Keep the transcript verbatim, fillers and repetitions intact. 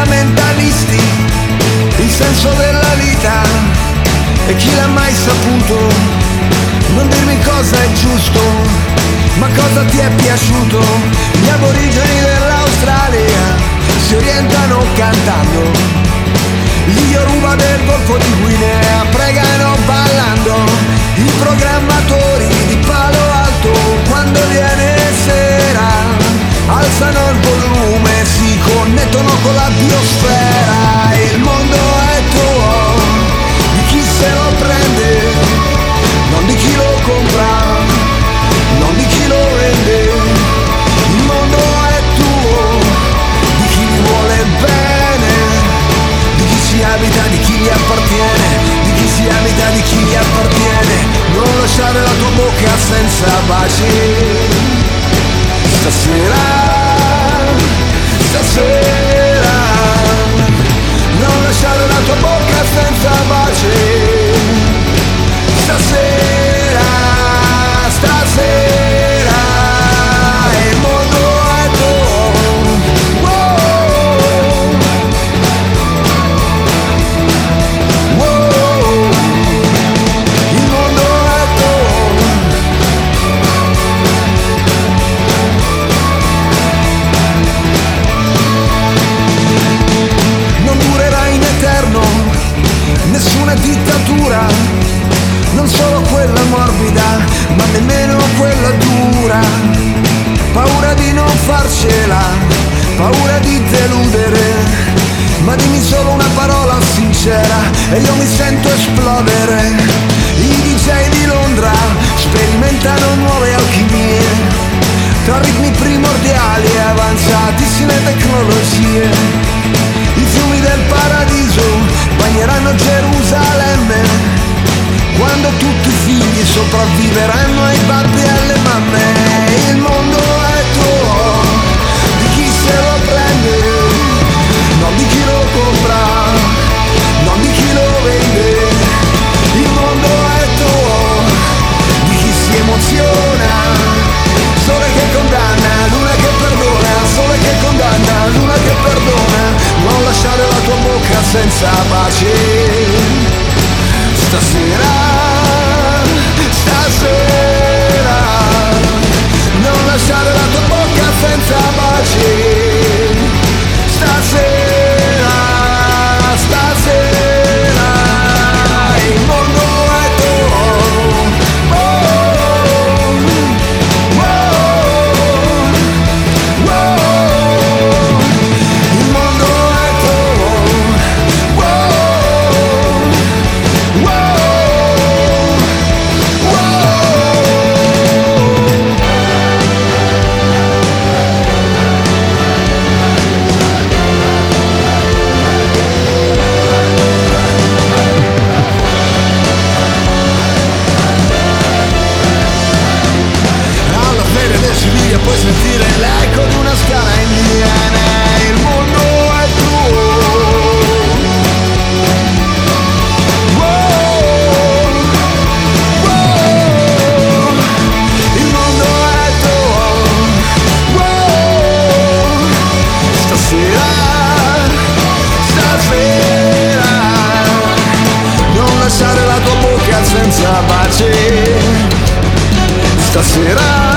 fondamentalisti, il senso della vita e chi l'ha mai saputo. Non dirmi cosa è giusto, ma cosa ti è piaciuto. Gli aborigeni dell'Australia si orientano cantando, gli Yoruba del Golfo di Guinea pregano ballando, i programmatori di Palo Alto quando viene sera alzano il volume, si connettono con la biosfera. Il mondo è tuo, di chi se lo prende, non di chi lo compra, non di chi lo vende. Il mondo è tuo, di chi gli vuole bene, di chi si abita, di chi gli appartiene, di chi si abita, di chi gli appartiene. Non lasciare la tua bocca senza baci. Stasera, stasera, non lasciare la tua bocca senza baci. Stasera, stasera, il mondo è tuo. Wow. Wow. Il mondo è tuo. Non durerà in eterno nessuna dittatura, non solo quella morbida, ma nemmeno quella dura. Paura di non farcela, paura di deludere, ma dimmi solo una parola sincera e io mi sento esplodere. I D J di Londra sperimentano nuove alchimie, tra ritmi primordiali e avanzatissime tecnologie. I fiumi del paradiso bagneranno Gerusalemme, quando tutti i figli sopravviveranno ai babbi e alle mamme. Il mondo è tuo, di chi se lo prende, non di chi lo compra, non di chi lo vende. Il mondo è tuo, di chi si emoziona, sole che condanna, luna che perdona, sole che condanna, luna che perdona. Non lasciare la tua bocca senza pace. Stasera, stasera, non lasciare la tua bocca senza pace. Stasera, stasera, il mondo è tuo. Oh, oh, oh, il mondo è tuo. Oh, oh. Puoi sentire l'eco di una scala indiana. Il mondo è tuo. Wow, wow, il mondo è tuo. Wow, stasera, stasera, non lasciare la tua bocca senza pace. Stasera,